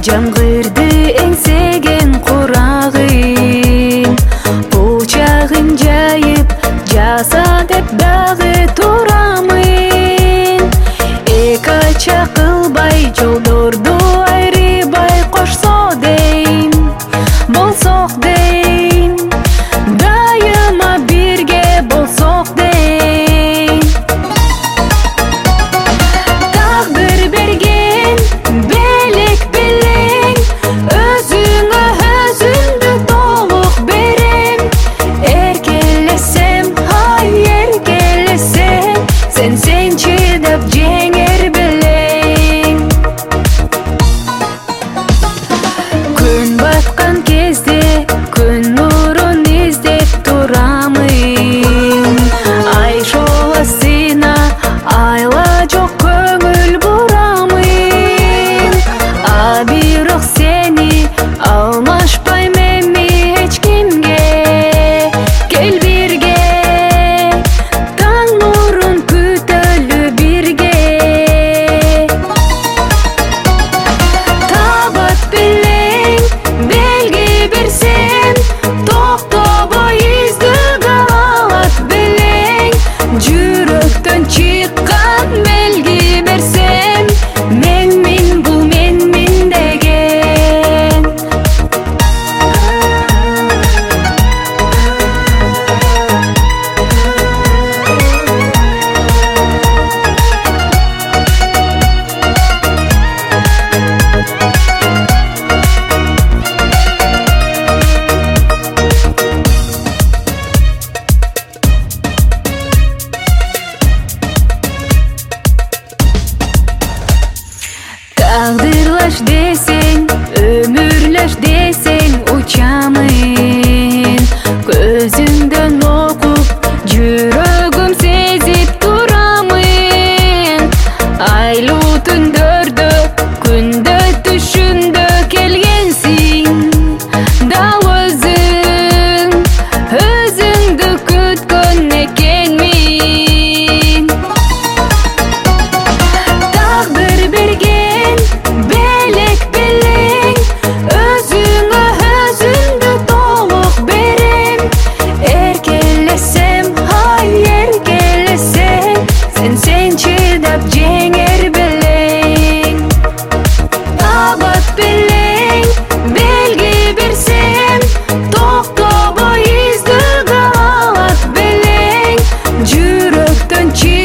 Жаңғырды еңсеген құрағын, Бұлчағын жайып, жаса деп дағы тұрамын. Эка чақылбай, жолдорду айрыбай қошсо дейм, болсоқ дейм, дайыма бирге болсоқ дейм. Тағдыр берген белек белең, өзіңі өзіңді толық берем. Еркелесем, ай еркелесем, сен чыдап жеңер белең. Күн батқан кезде күн нұрын іздеп тұрамын. Ай шоласына айла жоқ көңіл бұрамын. Бирок сені алмашпаймын мен ешкімге. Кел бирге, таң нұрын күтөлү бирге. Табат белең, белги берсем, токтобой издик алат белең. Жүрөктөн чыккан белги берсем, менмин бул менмин деген. Тағдырлаш десең, өмүрлөш десең учамын. Көзүңдөн окуп, жүрөгүм сезип турамын. Айлуу түндөрдө, күндө түшүндө келгенсиң. Дал өзүңдү күткөн экенмин. Тағдыр берген белек белең, өзіңі өзіңді толық берем. Еркелесем, ай еркелесем, сен чыдап жеңер белең. Табат белең, белги берсем, токтобой издик алат белең. Жүрөктөн